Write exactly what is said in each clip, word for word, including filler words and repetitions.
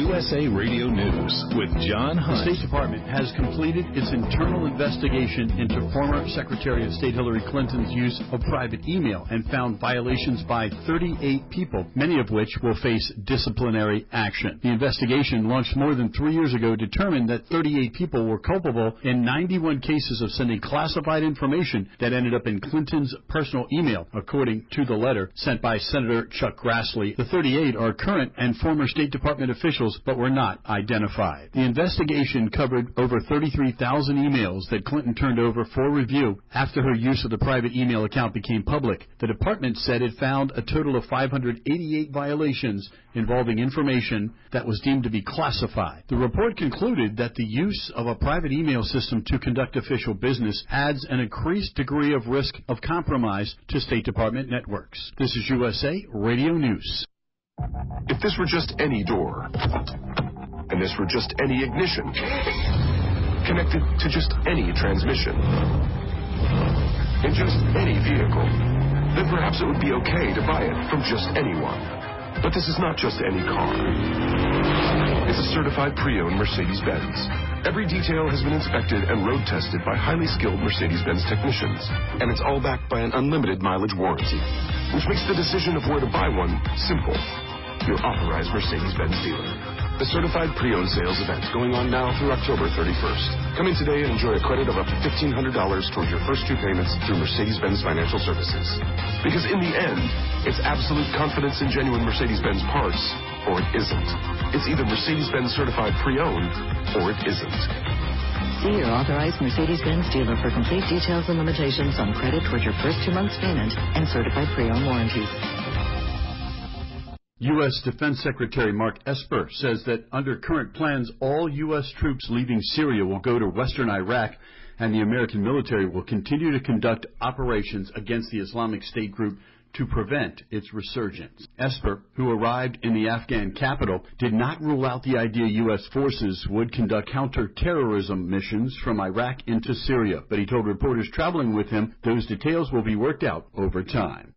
U S A Radio News with John Hunt. The State Department has completed its internal investigation into former Secretary of State Hillary Clinton's use of private email and found violations by thirty-eight people, many of which will face disciplinary action. The investigation, launched more than three years ago, determined that thirty-eight people were culpable in ninety-one cases of sending classified information that ended up in Clinton's personal email, according to the letter sent by Senator Chuck Grassley. The thirty-eight are current and former State Department officials, but were not identified. The investigation covered over thirty-three thousand emails that Clinton turned over for review after her use of the private email account became public. The department said it found a total of five hundred eighty-eight violations involving information that was deemed to be classified. The report concluded that the use of a private email system to conduct official business adds an increased degree of risk of compromise to State Department networks. This is U S A Radio News. If this were just any door, and this were just any ignition, connected to just any transmission, in just any vehicle, then perhaps it would be okay to buy it from just anyone. But this is not just any car. It's a certified pre-owned Mercedes-Benz. Every detail has been inspected and road tested by highly skilled Mercedes-Benz technicians, and it's all backed by an unlimited mileage warranty, which makes the decision of where to buy one simple. Your authorized Mercedes-Benz dealer. The certified pre-owned sales event going on now through October thirty-first. Come in today and enjoy a credit of up to fifteen hundred dollars towards your first two payments through Mercedes-Benz Financial Services. Because in the end, it's absolute confidence in genuine Mercedes-Benz parts, or it isn't. It's either Mercedes-Benz certified pre-owned, or it isn't. See your authorized Mercedes-Benz dealer for complete details and limitations on credit towards your first two months payment and certified pre-owned warranties. U S Defense Secretary Mark Esper says that under current plans, all U S troops leaving Syria will go to western Iraq, and the American military will continue to conduct operations against the Islamic State group to prevent its resurgence. Esper, who arrived in the Afghan capital, did not rule out the idea U S forces would conduct counterterrorism missions from Iraq into Syria, but he told reporters traveling with him those details will be worked out over time.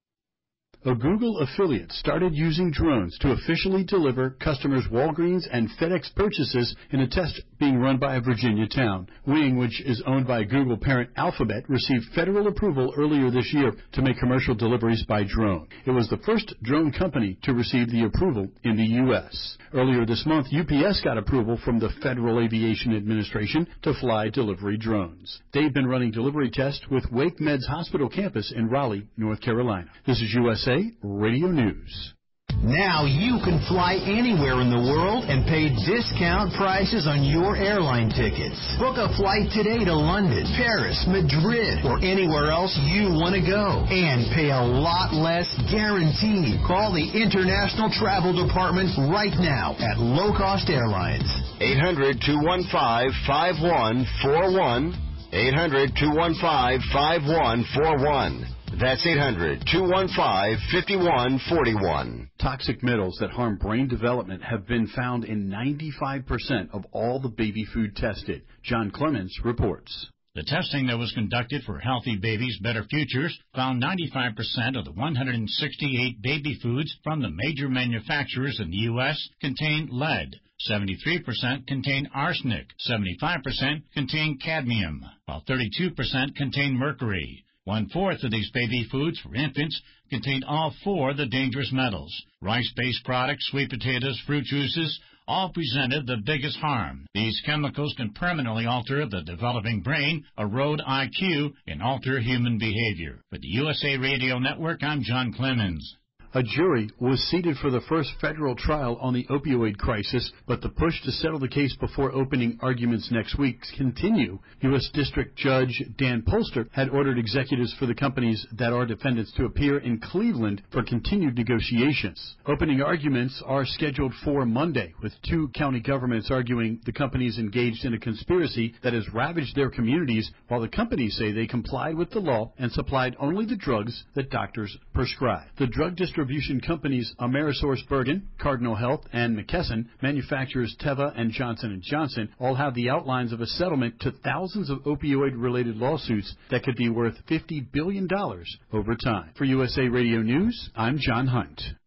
A Google affiliate started using drones to officially deliver customers' Walgreens and FedEx purchases in a test being run by a Virginia town. Wing, which is owned by Google parent Alphabet, received federal approval earlier this year to make commercial deliveries by drone. It was the first drone company to receive the approval in the U S Earlier this month, U P S got approval from the Federal Aviation Administration to fly delivery drones. They've been running delivery tests with Wake Med's hospital campus in Raleigh, North Carolina. This is U S A Radio News. Now you can fly anywhere in the world and pay discount prices on your airline tickets. Book a flight today to London, Paris, Madrid, or anywhere else you want to go. And pay a lot less guaranteed. Call the International Travel Department right now at Low Cost Airlines. eight hundred, two one five, five one four one. eight hundred, two one five, five one four one. That's eight hundred, two one five, five one four one. Toxic metals that harm brain development have been found in ninety-five percent of all the baby food tested. John Clemens reports. The testing that was conducted for Healthy Babies, Better Futures found ninety-five percent of the one hundred sixty-eight baby foods from the major manufacturers in the U S contain lead. seventy-three percent contain arsenic. seventy-five percent contain cadmium, while thirty-two percent contain mercury. One-fourth of these baby foods for infants contain all four of the dangerous metals. Rice-based products, sweet potatoes, fruit juices, all presented the biggest harm. These chemicals can permanently alter the developing brain, erode I Q, and alter human behavior. For the U S A Radio Network, I'm John Clemens. A jury was seated for the first federal trial on the opioid crisis, but the push to settle the case before opening arguments next week continue. U S District Judge Dan Polster had ordered executives for the companies that are defendants to appear in Cleveland for continued negotiations. Opening arguments are scheduled for Monday, with two county governments arguing the companies engaged in a conspiracy that has ravaged their communities, while the companies say they complied with the law and supplied only the drugs that doctors prescribe. The drug distribution companies AmerisourceBergen, Cardinal Health, and McKesson, manufacturers Teva and Johnson and Johnson, all have the outlines of a settlement to thousands of opioid-related lawsuits that could be worth fifty billion dollars over time. For U S A Radio News, I'm John Hunt.